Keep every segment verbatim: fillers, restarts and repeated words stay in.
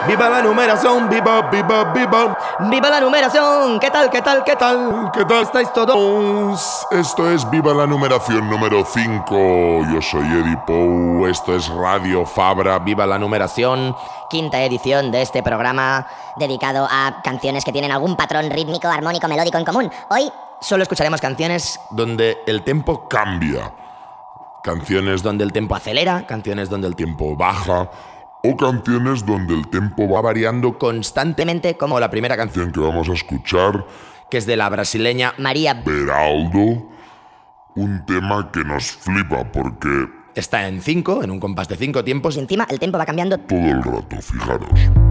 Viva la numeración, viva, viva, viva. Viva la numeración, ¿qué tal, qué tal, qué tal? ¿Qué tal estáis todos? Esto es Viva la numeración número cinco. Yo soy Eddie Pou, esto es Radio Fabra. Viva la numeración. Quinta edición de este programa dedicado a canciones que tienen algún patrón rítmico, armónico, melódico en común. Hoy solo escucharemos canciones donde el tempo cambia. Canciones donde el tempo acelera, canciones donde el tempo baja, o canciones donde el tempo va variando constantemente, como la primera canción que vamos a escuchar, que es de la brasileña María Beraldo. Un tema que nos flipa porque está en cinco, en un compás de cinco tiempos. Y encima el tempo va cambiando todo el rato, fijaros.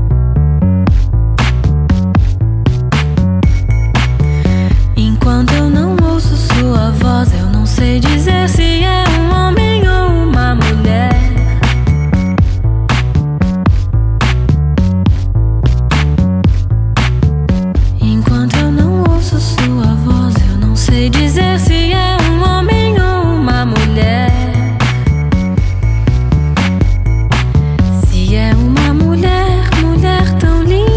Enquanto eu não ouço sua voz, eu não sei dizer se é um homem ou uma mulher. Enquanto eu não ouço sua voz, eu não sei dizer se é um homem ou uma mulher. Se é uma mulher, mulher tão linda.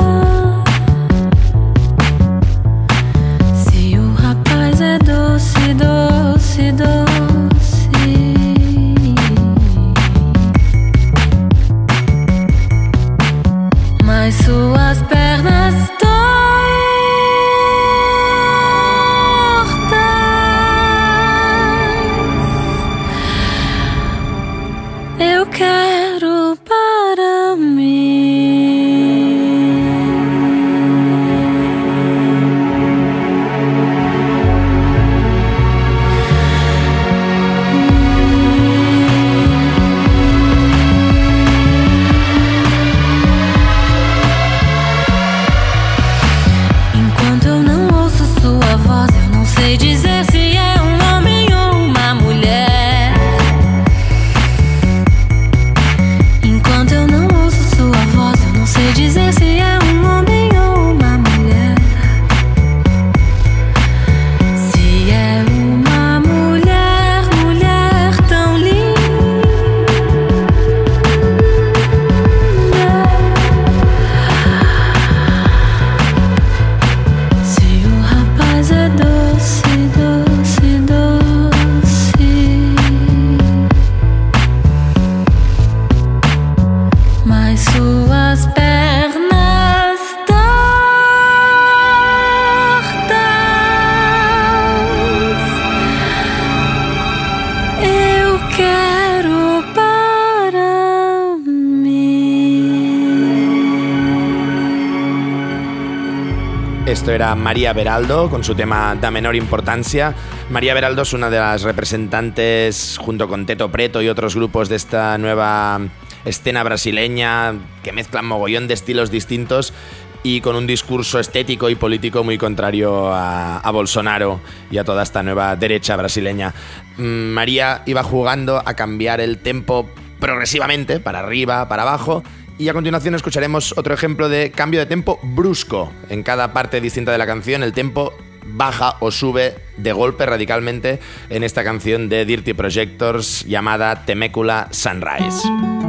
Se o rapaz é doce, doce, doce. Mas suas pernas eu quero para mim. Enquanto eu não ouço sua voz, eu não sei dizer se é um homem ou uma mulher. Enquanto eu não ouço sua voz, eu não sei dizer se é um homem ou uma mulher. Se é uma mulher, mulher tão linda. Se o rapaz é doce, doce, doce. Mas suas pernas tortas eu quero para mim. Esto era María Beraldo con su tema Da Menor Importancia. María Beraldo es una de las representantes, junto con Teto Preto y otros grupos de esta nueva escena brasileña que mezclan mogollón de estilos distintos y con un discurso estético y político muy contrario a, a Bolsonaro y a toda esta nueva derecha brasileña. María iba jugando a cambiar el tempo progresivamente, para arriba, para abajo, y a continuación escucharemos otro ejemplo de cambio de tempo brusco. En cada parte distinta de la canción el tempo baja o sube de golpe radicalmente en esta canción de Dirty Projectors llamada Temecula Sunrise.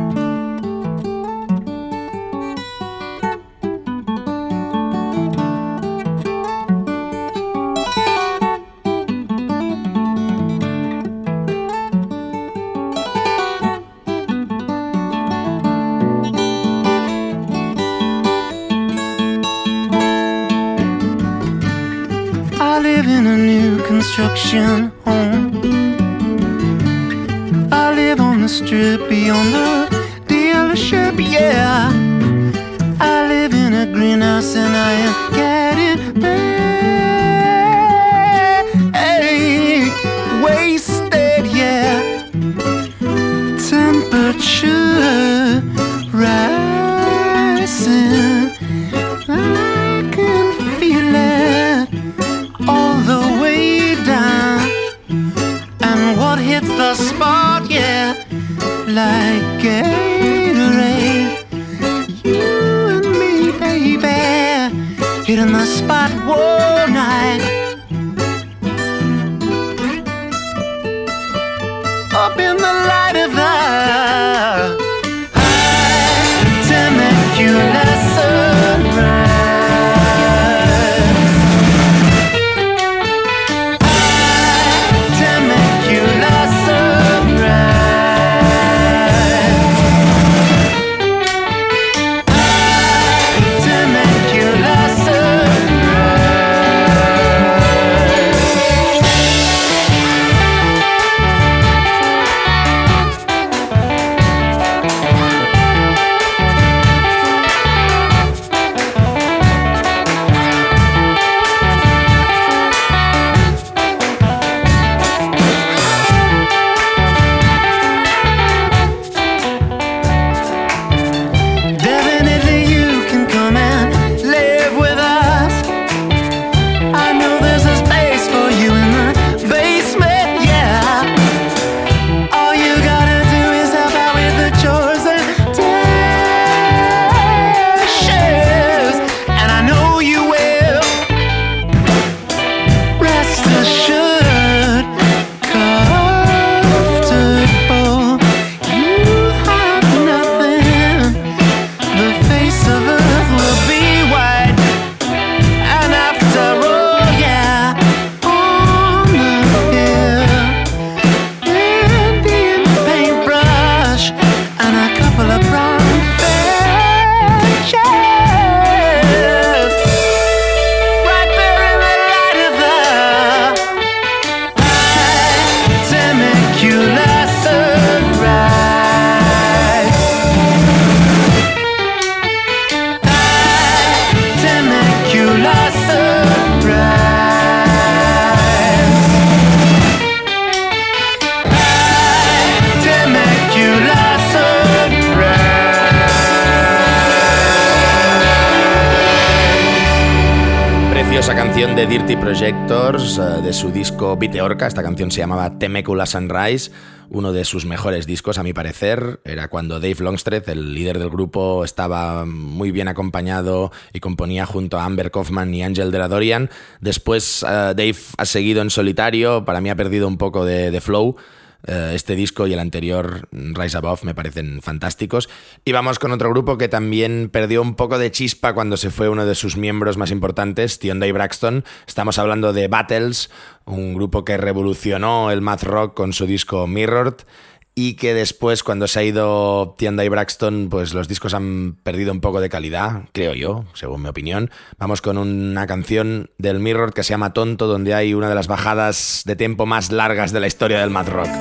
I live in a new construction home. I live on the strip beyond the dealership, yeah. I live in a greenhouse and I am getting hey, wasted, yeah. Temperature rising, I can feel it all the way down. And what hits the spot, yeah, like Gatorade. You and me, baby, hitting the spot one night. Up in the light of the high Temecula. Preciosa canción de Dirty Projectors, uh, de su disco Viteorca. Esta canción se llamaba Temecula Sunrise, uno de sus mejores discos a mi parecer. Era cuando Dave Longstreth, el líder del grupo, estaba muy bien acompañado y componía junto a Amber Kaufman y Angel de la Dorian. Después uh, Dave ha seguido en solitario, para mí ha perdido un poco de, de flow. Este disco y el anterior, Rise Above, me parecen fantásticos. Y vamos con otro grupo que también perdió un poco de chispa cuando se fue uno de sus miembros más importantes, Tionday Braxton. Estamos hablando de Battles, un grupo que revolucionó el math rock con su disco Mirrored, y que después, cuando se ha ido Tionday Braxton, pues los discos han perdido un poco de calidad, creo yo, según mi opinión. Vamos con una canción del Mirrored que se llama Tonto, donde hay una de las bajadas de tiempo más largas de la historia del math rock.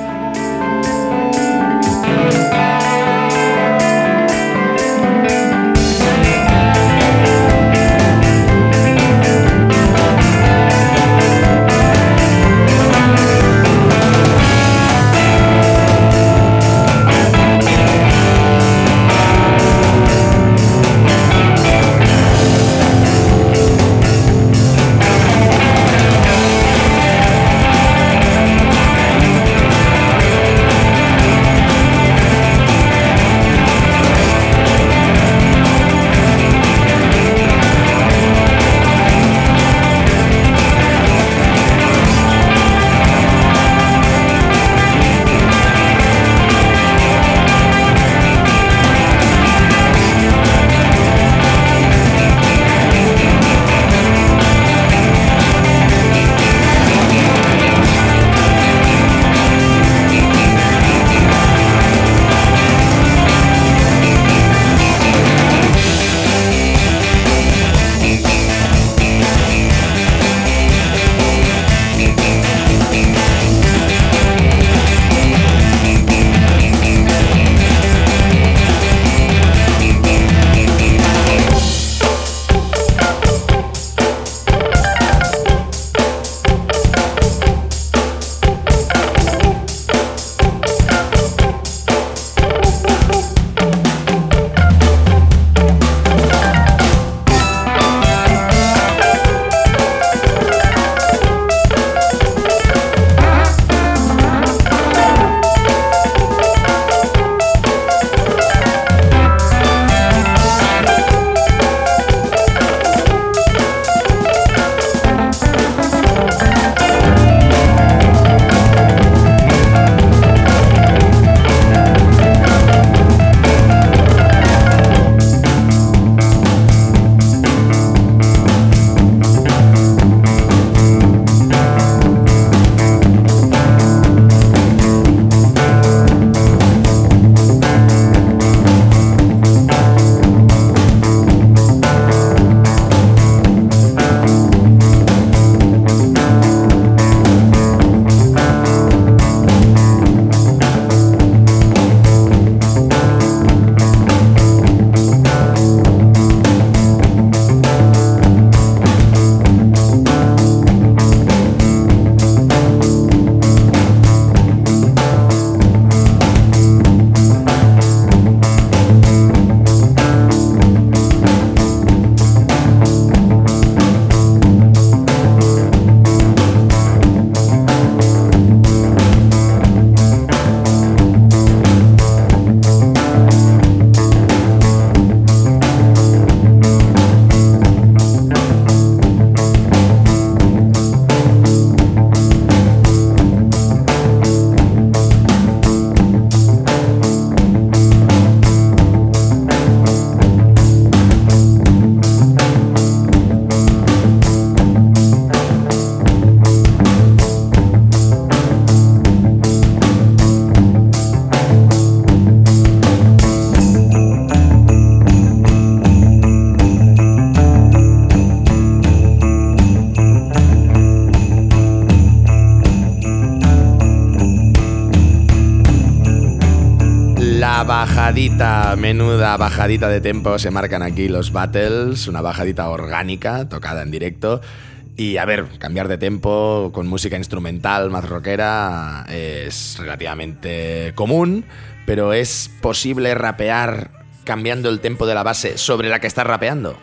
bajadita, menuda bajadita de tempo se marcan aquí los Battles, una bajadita orgánica, tocada en directo. Y a ver, cambiar de tempo con música instrumental más rockera es relativamente común, pero ¿es posible rapear cambiando el tempo de la base sobre la que estás rapeando?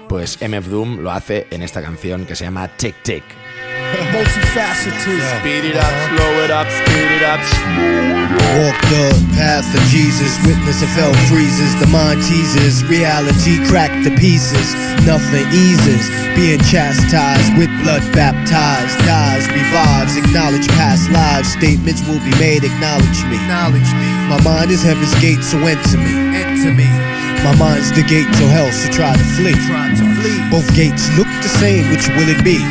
Pues M F Doom lo hace en esta canción que se llama Tick Tick. Multifaceted. Speed it up, slow it up, speed it up. Walk the path of Jesus, witness of hell freezes, the mind teases, reality cracked to pieces, nothing eases, being chastised with blood baptized, dies, revives, acknowledge past lives, statements will be made, acknowledge me, acknowledge me. My mind is heaven's gate, so enter me, enter me. My mind's the gate to hell, so try to flee, try to flee. Both gates look the same, which will it be?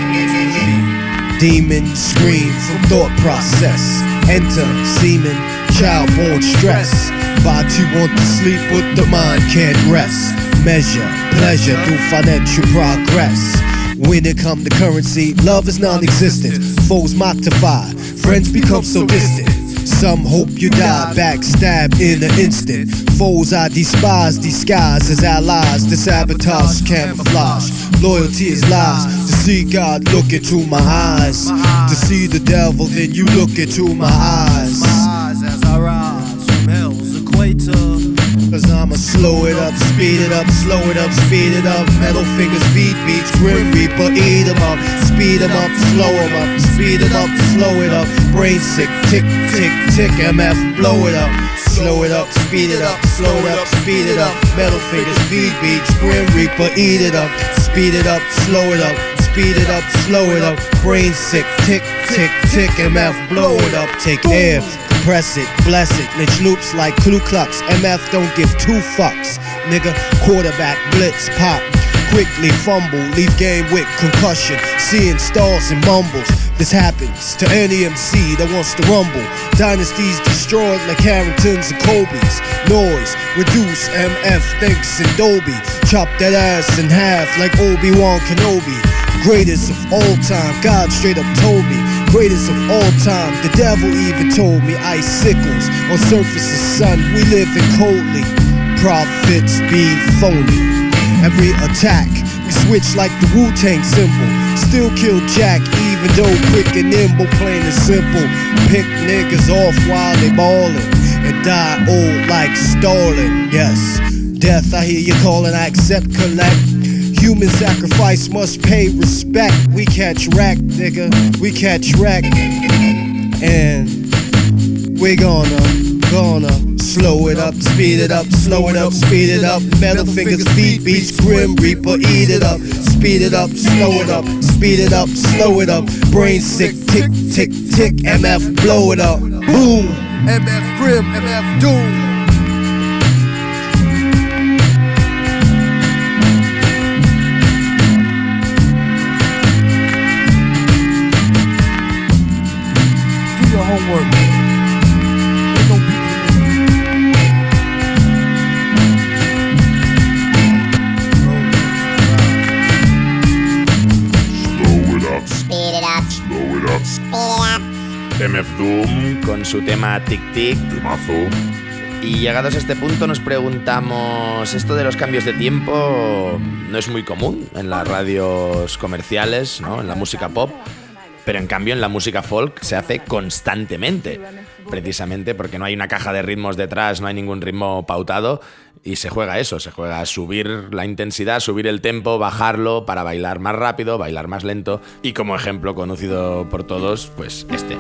Demons scream from thought process. Enter semen, child-born stress. Body want to sleep, but the mind can't rest. Measure pleasure through financial progress. When it come to currency, love is non-existent. Foes modify, friends become so distant. Some hope you die, backstab in an instant. Foes I despise, disguise as allies. The sabotage camouflage, loyalty is lies. To see God look into my eyes, to see the devil then you look into my eyes. My eyes as I rise from hell's equator. Cause I'ma slow it up, speed it up, slow it up, speed it up. Metal fingers, feet beats, grim reaper, eat 'em up. Speed 'em up, slow 'em up, speed 'em up, slow it up. Brain sick, tick, tick, tick, M F, blow it up. Slow it up, speed it up, slow it up, speed it up. Metal fingers, feet beats, grim reaper, eat it up. Speed it up, slow it up, speed it up, slow it up. Brain sick, tick, tick, tick, M F, blow it up. Take air, compress it, bless it. Lynch loops like Ku Klux. M F don't give two fucks. Nigga, quarterback, blitz, pop. Quickly fumble, leave game with concussion. Seeing stars and mumbles. This happens to any M C that wants to rumble. Dynasties destroyed like Harringtons and Kobe's. Noise, reduce, M F thinks in Dolby. Chop that ass in half like Obi-Wan Kenobi. Greatest of all time, God straight up told me. Greatest of all time, the devil even told me. Icicles on surfaces, son, we live in coldly. Prophets be phony. Every attack, we switch like the Wu-Tang symbol. Still kill Jack, even though quick and nimble, plain and simple. Pick niggas off while they ballin', and die old like Stalin. Yes, death, I hear you calling, I accept, collect. Human sacrifice must pay respect. We catch wreck, nigga, we catch wreck. And we gonna, gonna slow it up, speed it up, slow it up, speed it up. Metal fingers, feet beats, grim reaper, eat it up. Speed it up, slow it up, speed it up, slow it up. Brain sick, tick, tick, tick, M F, blow it up. Boom, M F grim, M F doom. Do your homework. Ain't no people in Speed it up, slow it up, speed it up. M F Doom Con su tema Tic Tic. Temazo. Y llegados a este punto nos preguntamos, esto de los cambios de tiempo no es muy común en las radios comerciales, ¿no? En la música pop, pero en cambio en la música folk se hace constantemente, precisamente porque no hay una caja de ritmos detrás, no hay ningún ritmo pautado y se juega eso, se juega a subir la intensidad, subir el tempo, bajarlo para bailar más rápido, bailar más lento y como ejemplo conocido por todos, pues este.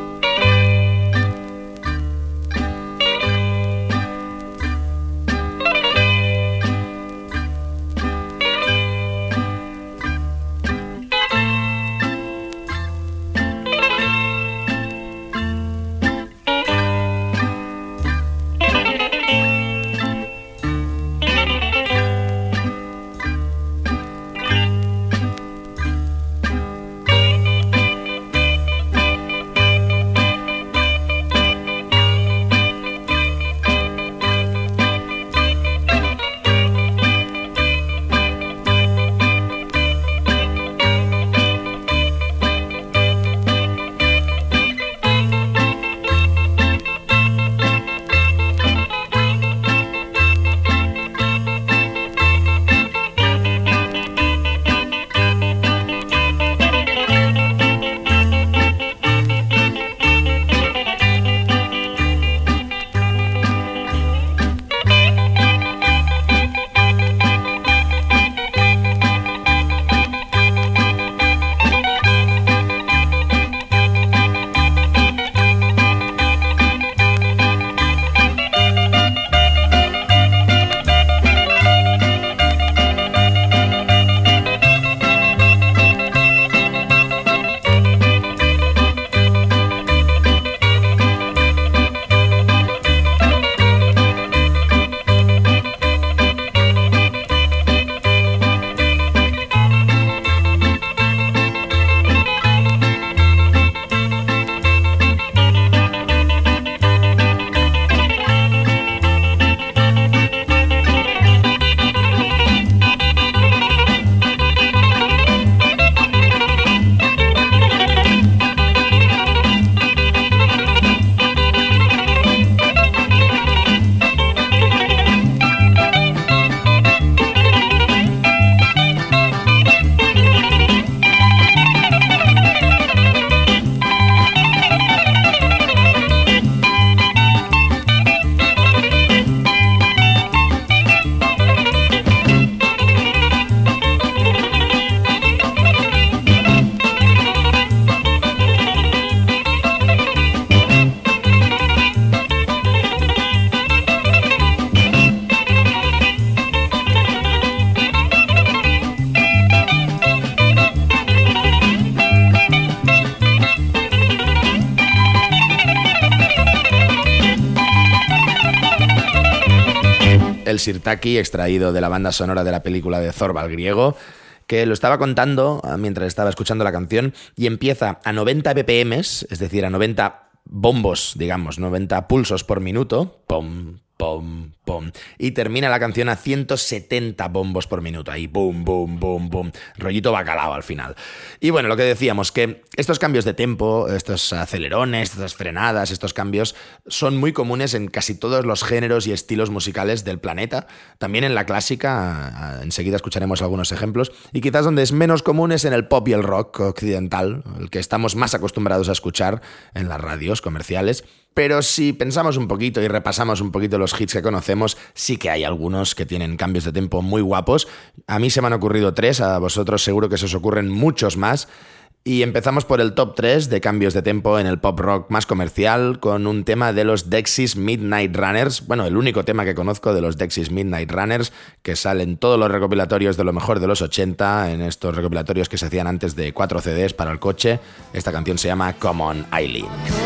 El Sirtaki, extraído de la banda sonora de la película de Thorvald Griego, que lo estaba contando mientras estaba escuchando la canción, y empieza a noventa B P Ms, es decir, a noventa bombos, digamos, noventa pulsos por minuto, pom, pom, pom, y termina la canción a ciento setenta bombos por minuto, ahí, boom, boom, boom, boom, rollito bacalao al final. Y bueno, lo que decíamos, que estos cambios de tempo, estos acelerones, estas frenadas, estos cambios, son muy comunes en casi todos los géneros y estilos musicales del planeta, también en la clásica, enseguida escucharemos algunos ejemplos, y quizás donde es menos común es en el pop y el rock occidental, el que estamos más acostumbrados a escuchar en las radios comerciales. Pero si pensamos un poquito y repasamos un poquito los hits que conocemos, sí que hay algunos que tienen cambios de tempo muy guapos. A mí se me han ocurrido tres, a vosotros seguro que se os ocurren muchos más. Y empezamos por el top tres de cambios de tempo en el pop rock más comercial, con un tema de los Dexys Midnight Runners, bueno, el único tema que conozco de los Dexys Midnight Runners, que salen todos los recopilatorios de lo mejor de los ochenta, en estos recopilatorios que se hacían antes de cuatro C Ds para el coche. Esta canción se llama Come On Eileen.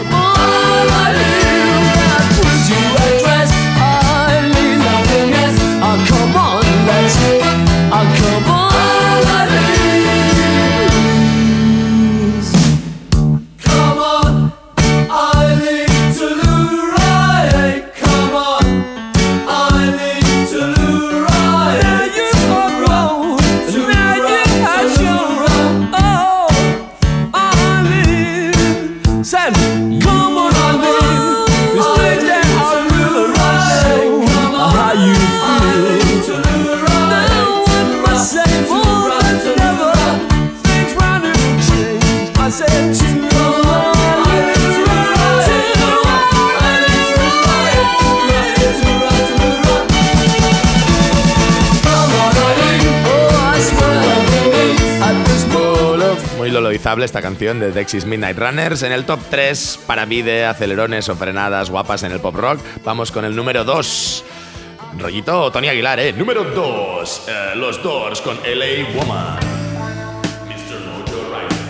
Esta canción de Dexys Midnight Runners. En el top tres, para mí, de acelerones o frenadas guapas en el pop rock, vamos con el número dos. Rollito Tony Aguilar, ¿eh? Número dos, eh, los Doors con L A Woman. mister Mojo Rider.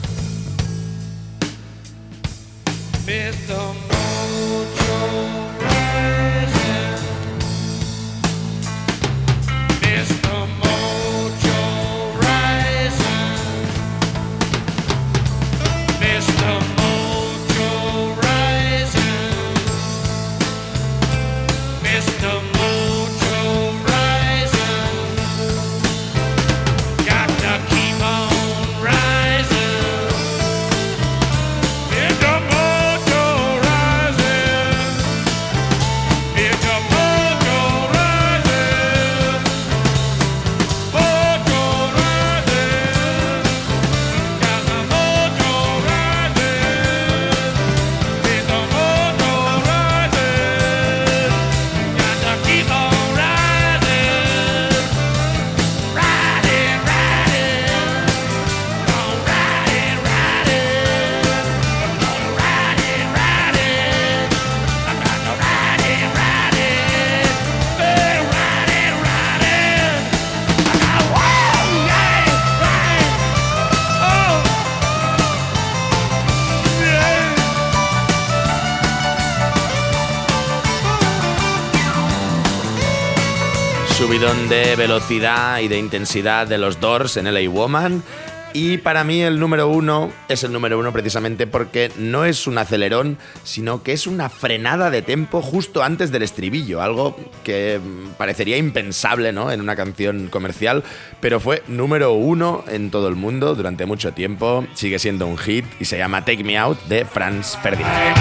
mister Mojo Rider. mister Mojo Rider. mister Mojo Rising, mister Mojo Rising, got to keep on rising, mister Mojo Rising, mister Mojo Rising, Mojo Rising, got the Mojo Rising. Subidón de velocidad y de intensidad de los Doors en L A Woman. Y para mí el número uno es el número uno precisamente porque no es un acelerón, sino que es una frenada de tempo justo antes del estribillo, algo que parecería impensable, ¿no?, en una canción comercial, pero fue número uno en todo el mundo durante mucho tiempo, sigue siendo un hit y se llama Take Me Out de Franz Ferdinand.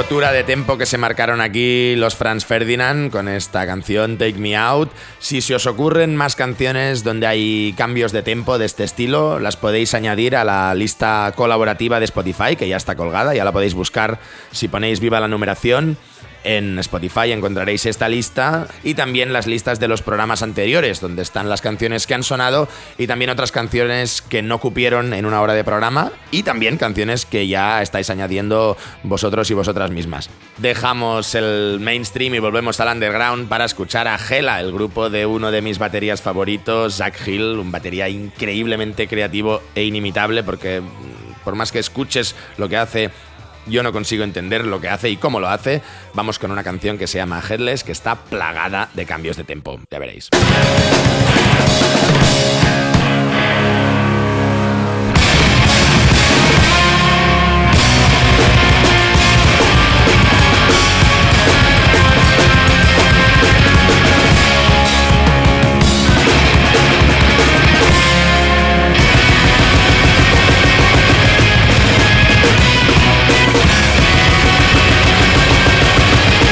ruptura de tempo que se marcaron aquí los Franz Ferdinand con esta canción Take Me Out. Si se os ocurren más canciones donde hay cambios de tempo de este estilo, las podéis añadir a la lista colaborativa de Spotify, que ya está colgada, ya la podéis buscar si ponéis Viva la Numeración. En Spotify encontraréis esta lista y también las listas de los programas anteriores, donde están las canciones que han sonado y también otras canciones que no cupieron en una hora de programa y también canciones que ya estáis añadiendo vosotros y vosotras mismas. Dejamos el mainstream y volvemos al underground para escuchar a Hela, el grupo de uno de mis baterías favoritos, Zach Hill, un batería increíblemente creativo e inimitable, porque por más que escuches lo que hace, yo no consigo entender lo que hace y cómo lo hace. Vamos con una canción que se llama Headless, que está plagada de cambios de tempo. Ya veréis.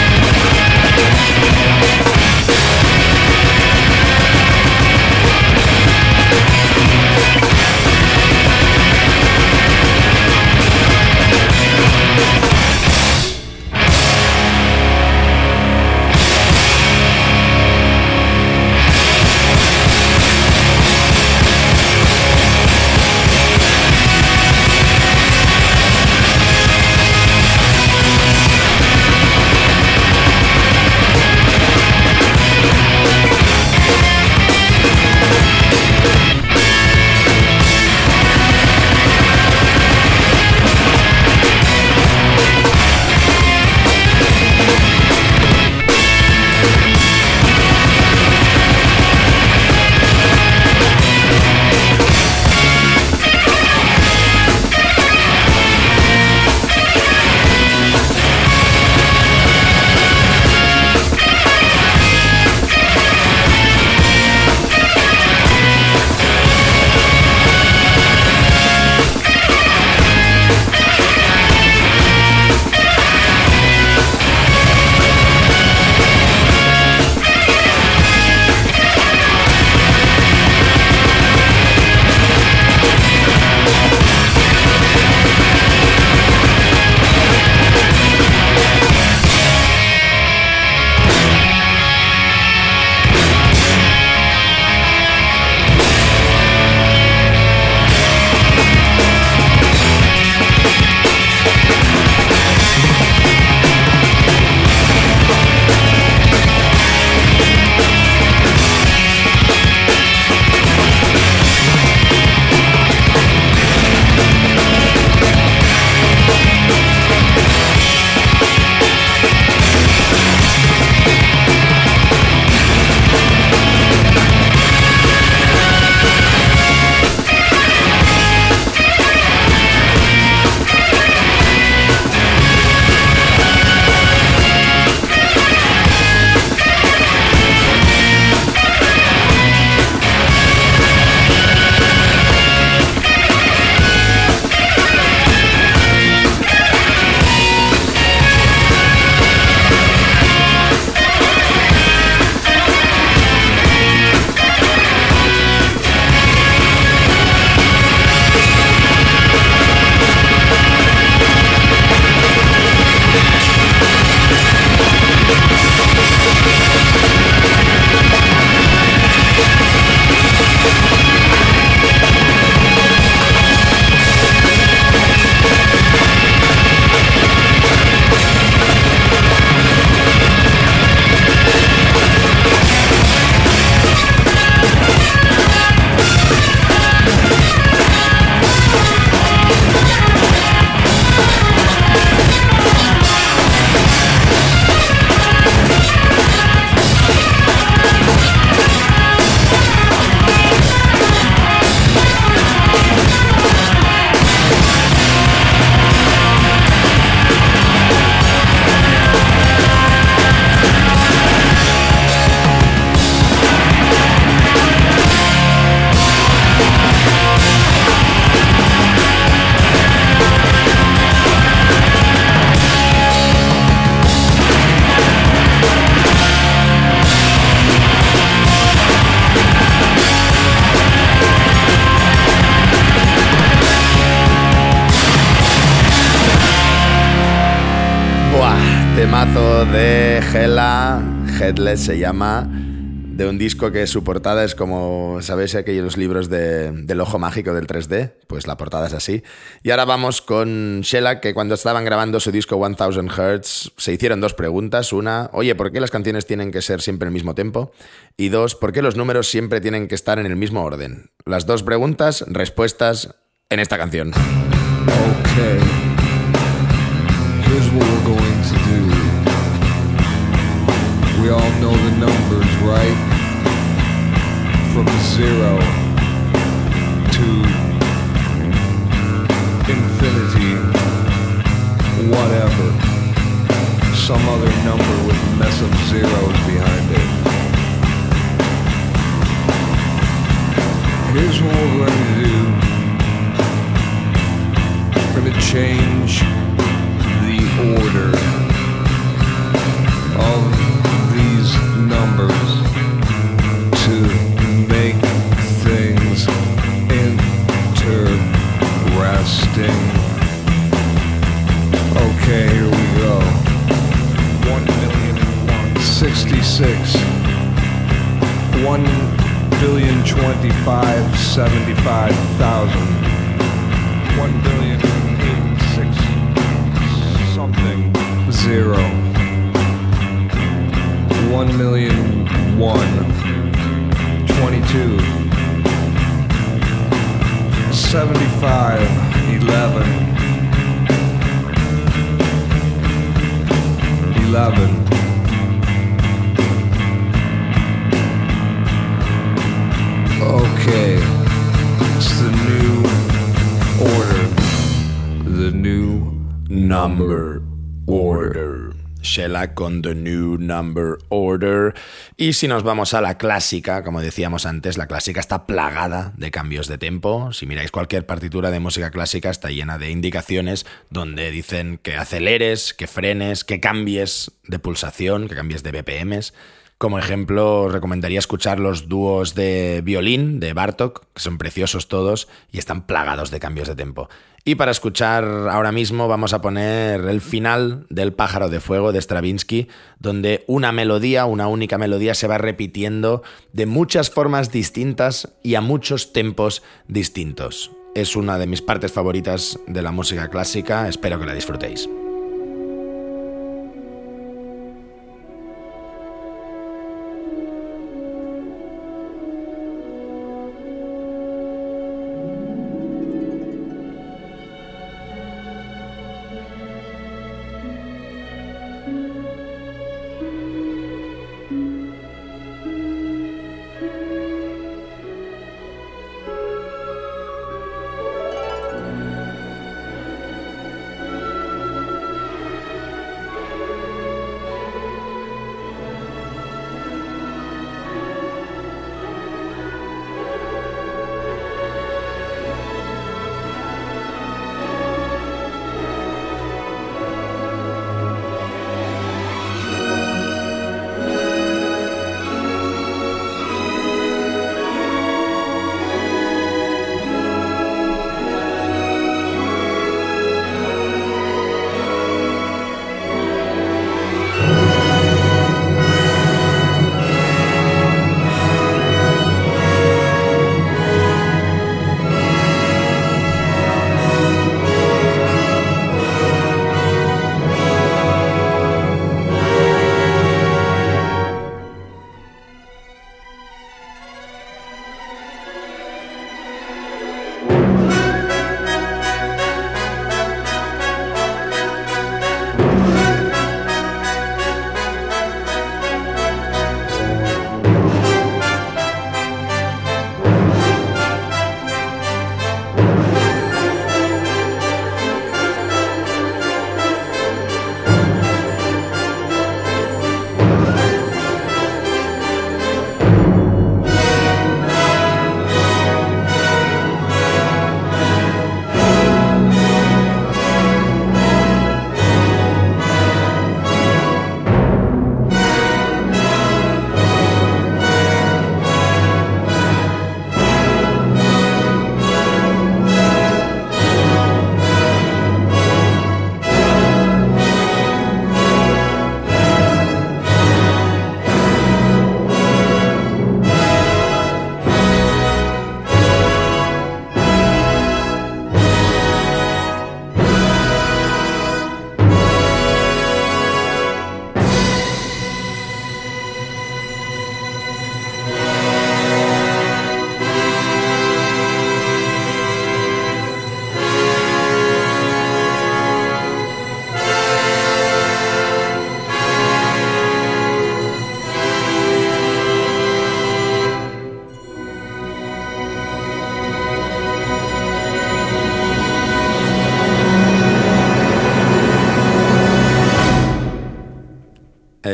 We'll be right back. temazo de Hela, Headless se llama, de un disco que su portada es como, ¿sabéis aquellos libros de, del ojo mágico del tres D? Pues la portada es así. Y ahora vamos con Sheila, que cuando estaban grabando su disco one thousand Hertz se hicieron dos preguntas. Una, oye, ¿por qué las canciones tienen que ser siempre el mismo tempo? Y dos, ¿por qué los números siempre tienen que estar en el mismo orden? Las dos preguntas, respuestas en esta canción. Okay. Here's what we're going to do. We all know the numbers, right? From zero to infinity, whatever. Some other number with a mess of zeros behind it. Here's what we're going to do. We're going to change the order of these numbers to make things interesting. Okay, here we go. One million one sixty-six. One billion twenty-five seventy-five thousand. One billion eighty-six something zero. One million one twenty-two seventy-five eleven eleven. Okay, it's the new order, the new Number Order. Sheila con The New Number Order. Y si nos vamos a la clásica, como decíamos antes, la clásica está plagada de cambios de tempo. Si miráis cualquier partitura de música clásica está llena de indicaciones donde dicen que aceleres, que frenes, que cambies de pulsación, que cambies de B P Ms. Como ejemplo, os recomendaría escuchar los dúos de violín de Bartók, que son preciosos todos y están plagados de cambios de tempo. Y para escuchar ahora mismo vamos a poner el final del Pájaro de Fuego de Stravinsky, donde una melodía, una única melodía, se va repitiendo de muchas formas distintas y a muchos tempos distintos. Es una de mis partes favoritas de la música clásica, espero que la disfrutéis.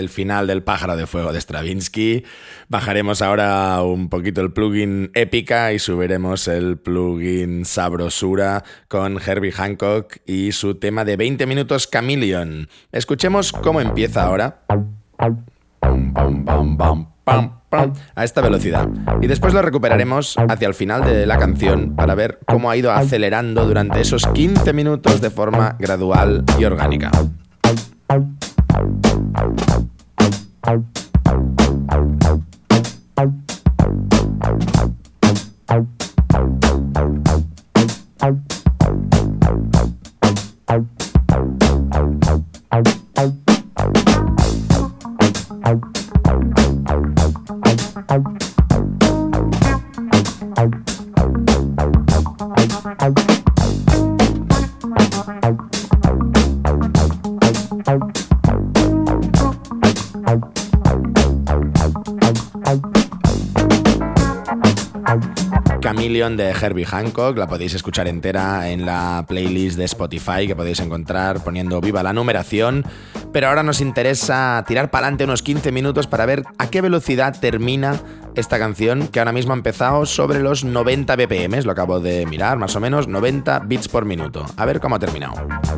el final del Pájaro de Fuego de Stravinsky. Bajaremos ahora un poquito el plugin Épica y subiremos el plugin Sabrosura con Herbie Hancock y su tema de veinte minutos Chameleon. Escuchemos cómo empieza ahora. Bam, bam, bam, bam, pam, pam, a esta velocidad. Y después lo recuperaremos hacia el final de la canción para ver cómo ha ido acelerando durante esos quince minutos de forma gradual y orgánica. Chameleon de Herbie Hancock, la podéis escuchar entera en la playlist de Spotify que podéis encontrar poniendo Viva la Numeración, pero ahora nos interesa tirar para adelante unos quince minutos para ver a qué velocidad termina esta canción, que ahora mismo ha empezado sobre los noventa B P M, lo acabo de mirar, más o menos noventa bits por minuto. A ver cómo ha terminado.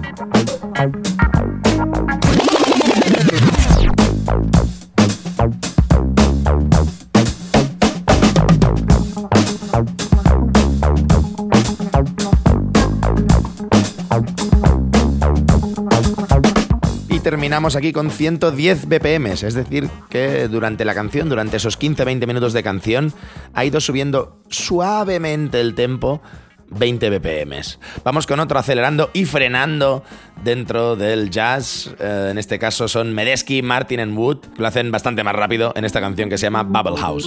Terminamos aquí con ciento diez B P M, es decir, que durante la canción, durante esos quince a veinte minutos de canción, ha ido subiendo suavemente el tempo veinte B P M. Vamos con otro acelerando y frenando dentro del jazz. Eh, en este caso son Medeski, Martin and Wood, que lo hacen bastante más rápido en esta canción que se llama Bubble House.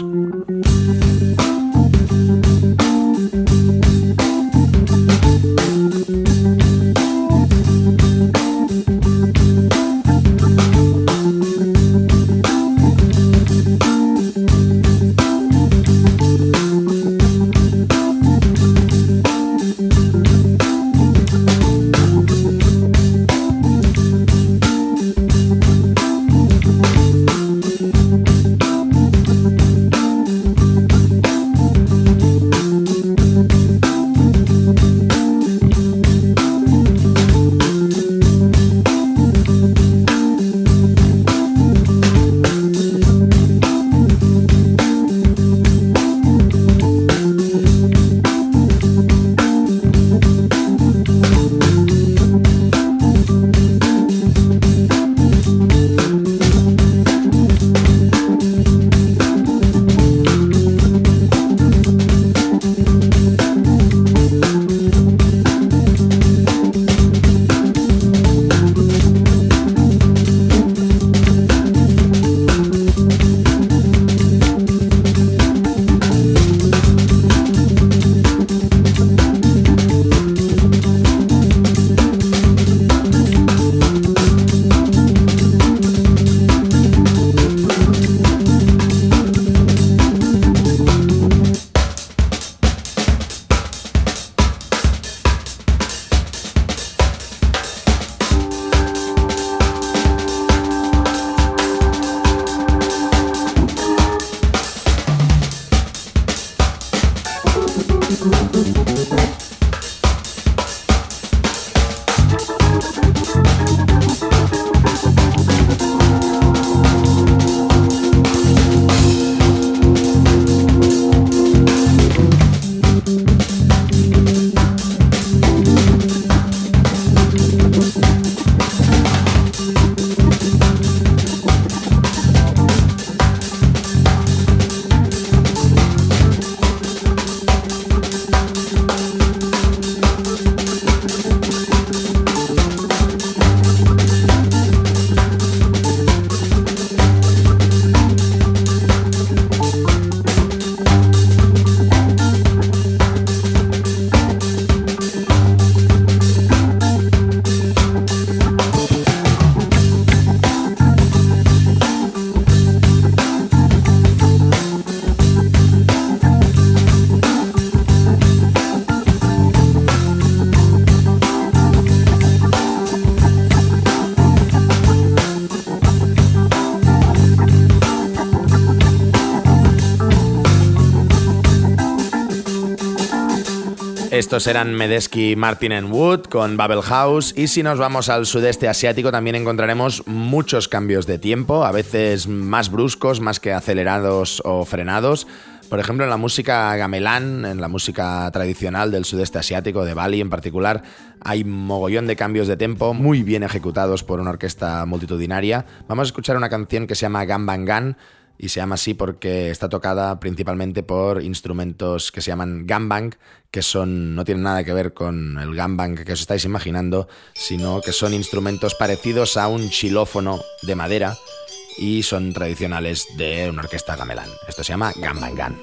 Estos eran Medeski, Martin and Wood con Bubble House. Y si nos vamos al sudeste asiático también encontraremos muchos cambios de tiempo, a veces más bruscos, más que acelerados o frenados. Por ejemplo, en la música gamelán, en la música tradicional del sudeste asiático, de Bali en particular, hay mogollón de cambios de tempo muy bien ejecutados por una orquesta multitudinaria. Vamos a escuchar una canción que se llama Gambangan, y se llama así porque está tocada principalmente por instrumentos que se llaman gambang, que son, no tienen nada que ver con el gambang que os estáis imaginando, sino que son instrumentos parecidos a un xilófono de madera y son tradicionales de una orquesta gamelán. Esto se llama Gambangan.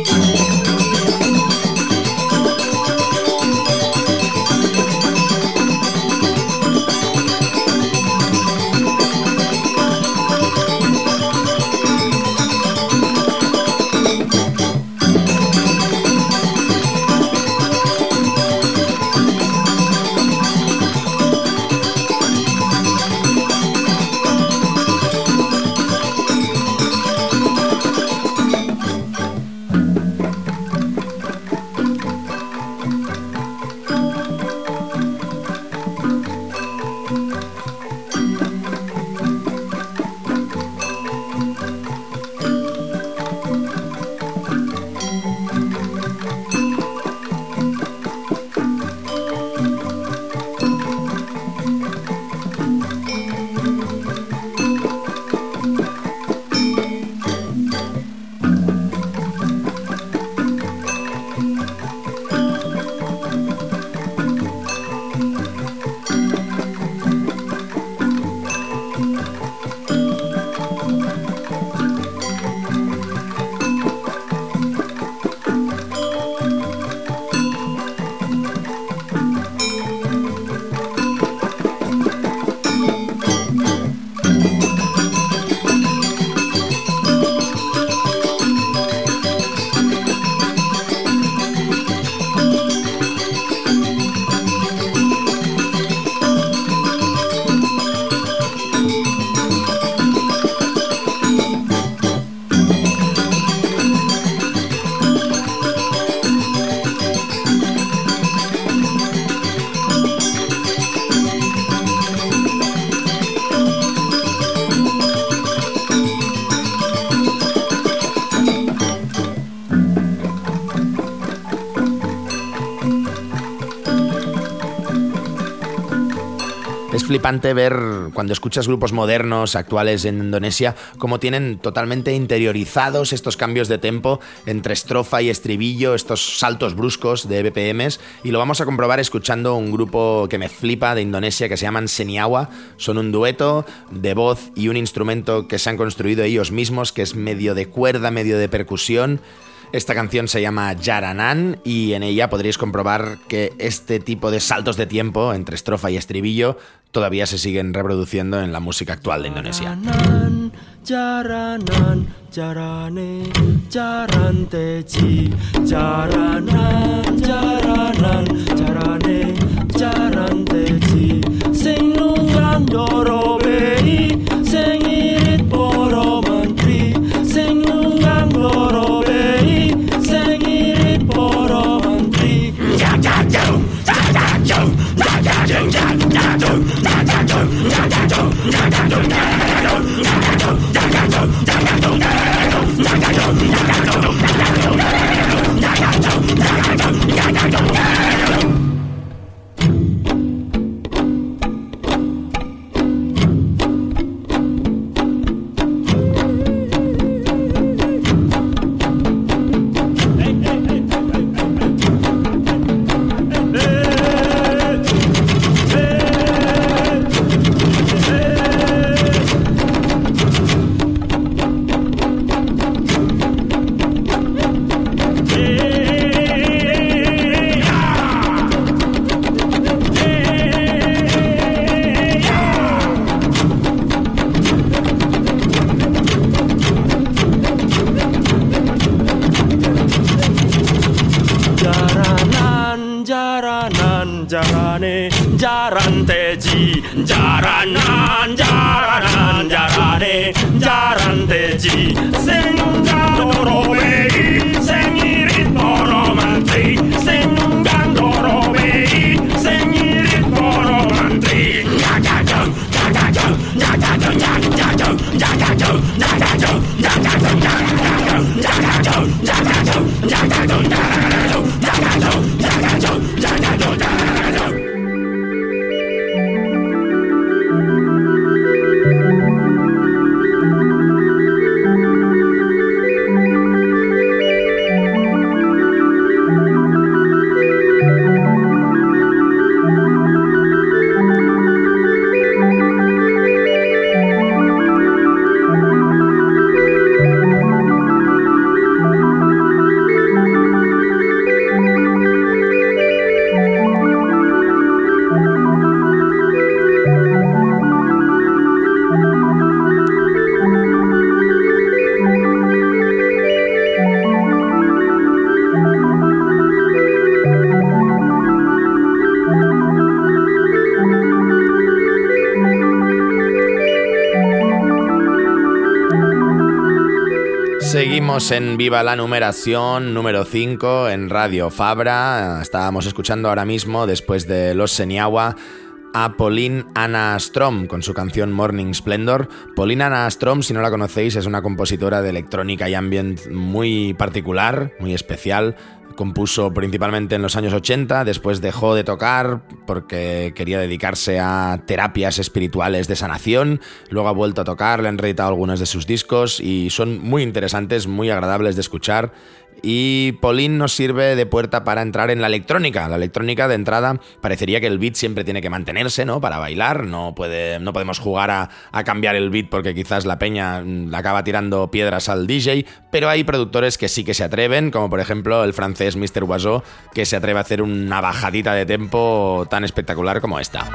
Es flipante ver, cuando escuchas grupos modernos, actuales en Indonesia, cómo tienen totalmente interiorizados estos cambios de tempo entre estrofa y estribillo, estos saltos bruscos de B P Ms, y lo vamos a comprobar escuchando un grupo que me flipa de Indonesia que se llaman Seniawa. Son un dueto de voz y un instrumento que se han construido ellos mismos, que es medio de cuerda, medio de percusión. Esta canción se llama Jaranan y en ella podréis comprobar que este tipo de saltos de tiempo entre estrofa y estribillo todavía se siguen reproduciendo en la música actual de Indonesia. Jaranan, jarane, jaranteji, jaranan, jaranan, jarane, jaranteji, sing nungang dorobei, sing irit poro mantri, sing nungang dorobei, sing irit poro mantri. Ja ja ja, ja ja ja, ja ja ja, ja ja ja, ja ja ja, ja ja ja, ja ja ja. Jarane, jaranteji, jaranan, jaranan, jarane, jaranteji, senungang dorobei, sengirit poro mantri, senungang dorobei. Seguimos en Viva la Numeración número cinco en Radio Fabra. Estábamos escuchando ahora mismo, después de Los Seniawa, a Pauline Anna Strom con su canción Morning Splendor. Pauline Anna Strom, si no la conocéis, es una compositora de electrónica y ambient muy particular, muy especial. Compuso principalmente en los años ochenta, después dejó de tocar porque quería dedicarse a terapias espirituales de sanación, luego ha vuelto a tocar, le han reeditado algunos de sus discos y son muy interesantes, muy agradables de escuchar. Y Pauline nos sirve de puerta para entrar en la electrónica. La electrónica, de entrada, parecería que el beat siempre tiene que mantenerse, ¿no? Para bailar, no, puede, no podemos jugar a, a cambiar el beat porque quizás la peña acaba tirando piedras al D J, pero hay productores que sí que se atreven, como por ejemplo el francés mister Oiseau, que se atreve a hacer una bajadita de tempo tan espectacular como esta.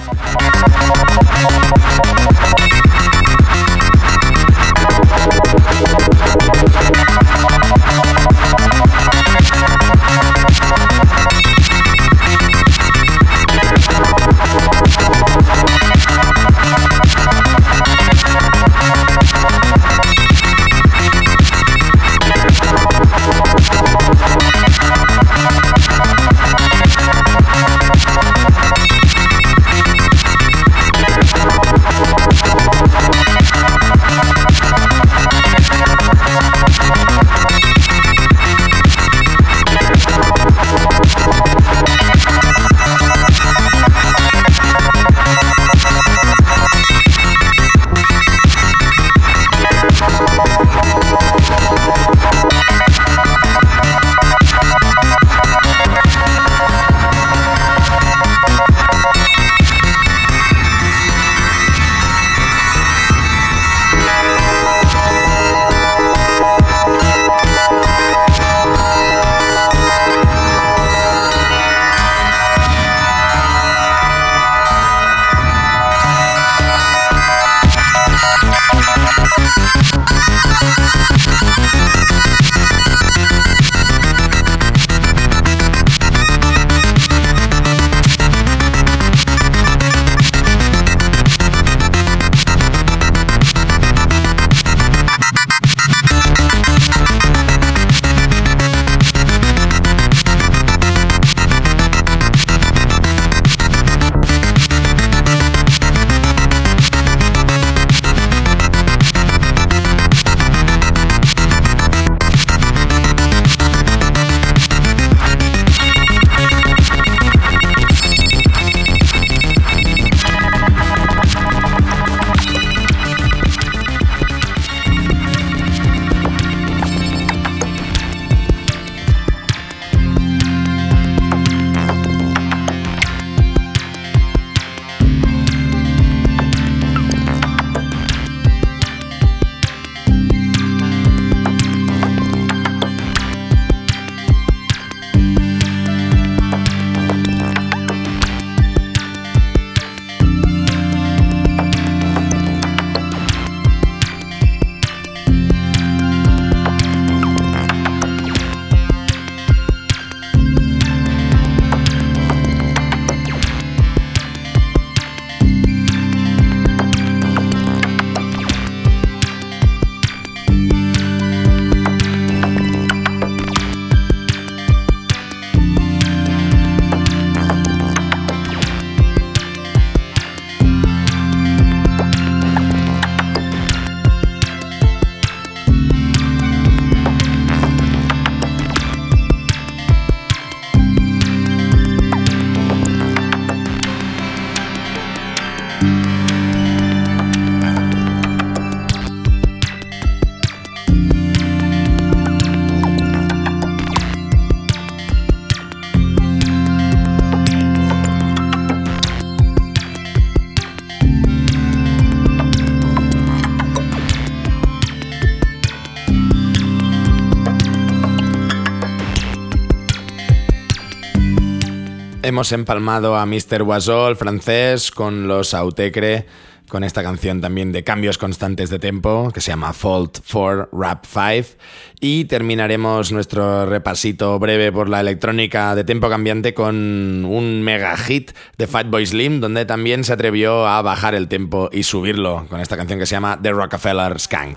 Hemos empalmado a mister Oiseau, el francés, con los Autechre, con esta canción también de cambios constantes de tempo, que se llama Fault cuatro Rap cinco. Y terminaremos nuestro repasito breve por la electrónica de tempo cambiante con un mega hit de Fatboy Slim, donde también se atrevió a bajar el tempo y subirlo con esta canción que se llama The Rockefeller Skank.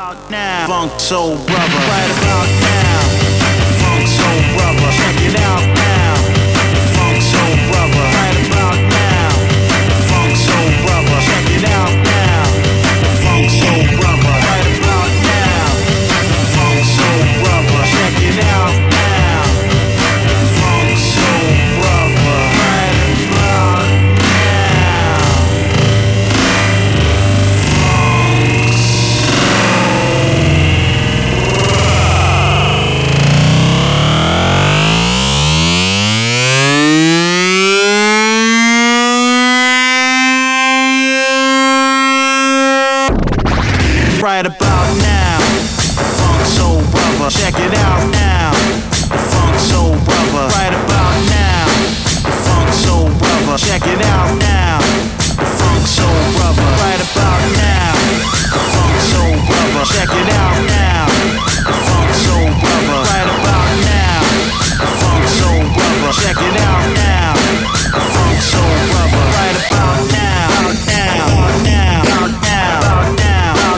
Right about now, Funk Soul Brother, check it out now. Funk Soul Brother, right about now. Funk Soul Brother, check it out now. Funk Soul Brother, right about now. Funk Soul Brother, check it out now. Funk Soul Brother, right about now. Funk Soul Brother, check it out now. Funk Soul Brother, right about now. Now, now, now, now, now.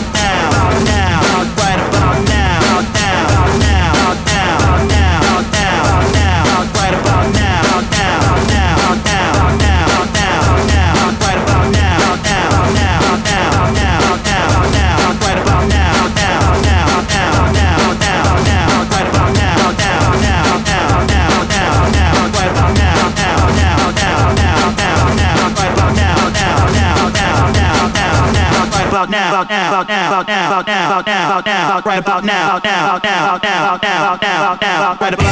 About now, about now, about now, about now, about now, about now, about now, right about now, about now, about now, about now, about now, about now, about now, right about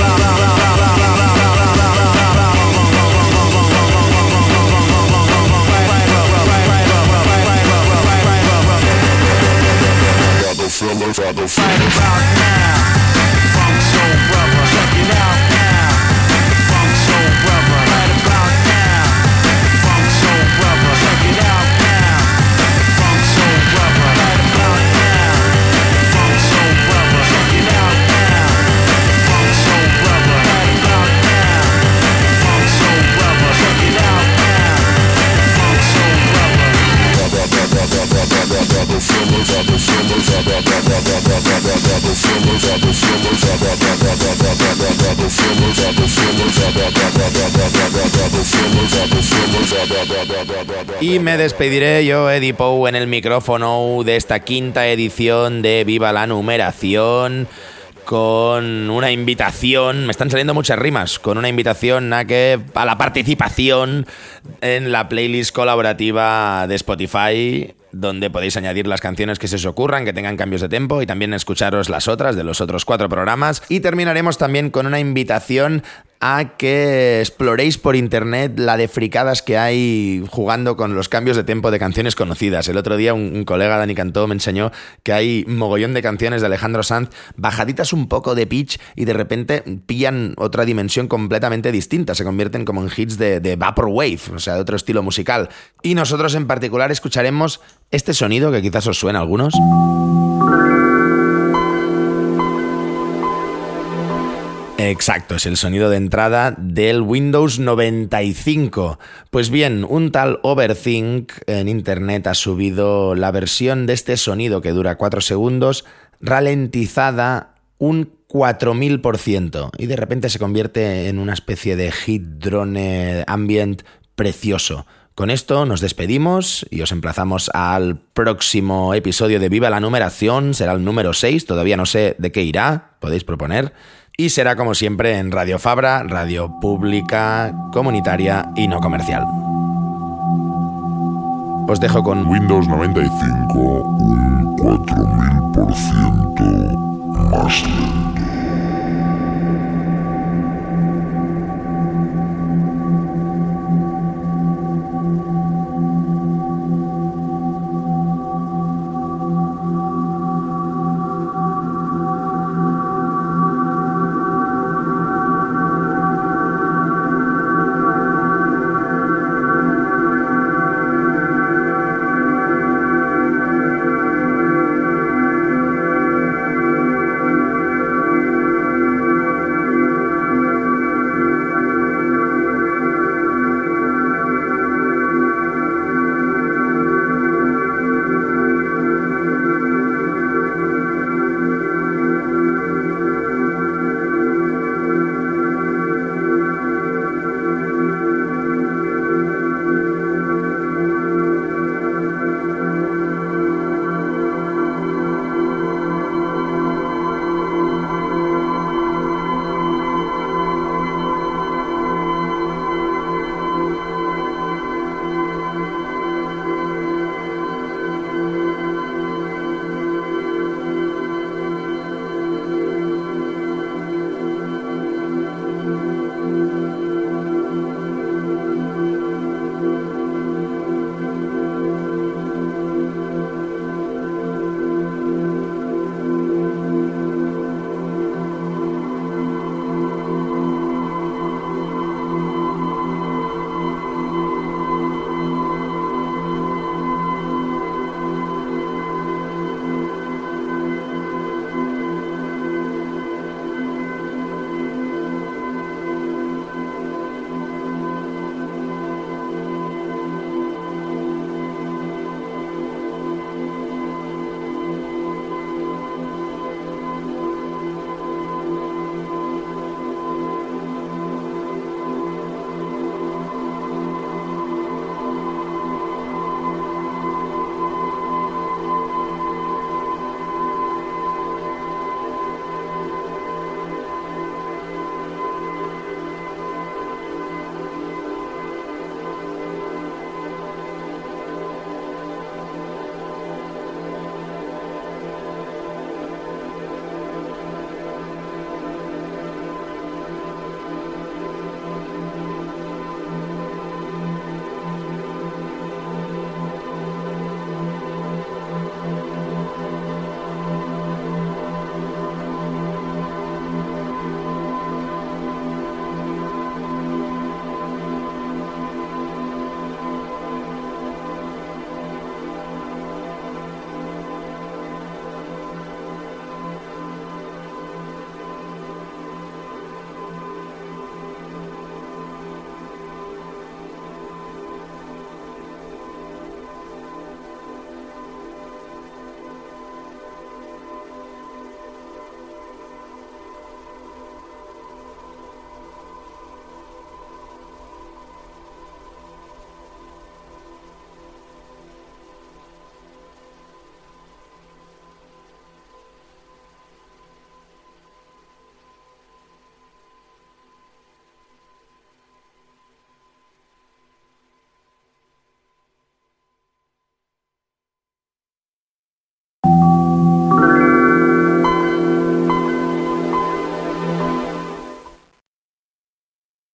right about now, Funk Soul Brother, check it out now, Funk Soul Brother, right about now, Funk Soul Brother, check it out. Y me despediré yo, Eddie Pou, en el micrófono de esta quinta edición de Viva la Numeración, con una invitación, me están saliendo muchas rimas, con una invitación a que a la participación en la playlist colaborativa de Spotify, donde podéis añadir las canciones que se os ocurran, que tengan cambios de tempo, y también escucharos las otras de los otros cuatro programas. Y terminaremos también con una invitación a que exploréis por internet la de fricadas que hay jugando con los cambios de tempo de canciones conocidas. El otro día un, un colega, Dani Cantó, me enseñó que hay mogollón de canciones de Alejandro Sanz bajaditas un poco de pitch y de repente pillan otra dimensión completamente distinta, se convierten como en hits de, de Vaporwave, o sea, de otro estilo musical. Y nosotros en particular escucharemos este sonido que quizás os suena a algunos. Exacto, es el sonido de entrada del Windows noventa y cinco. Pues bien, un tal Overthink en internet ha subido la versión de este sonido que dura cuatro segundos, ralentizada un cuatro mil por ciento, y de repente se convierte en una especie de hit drone ambient precioso. Con esto nos despedimos y os emplazamos al próximo episodio de Viva la Numeración. Será el número seis, todavía no sé de qué irá, podéis proponer. Y será como siempre en Radio Fabra, radio pública, comunitaria y no comercial. Os dejo con Windows noventa y cinco, un cuatro mil por ciento más lento.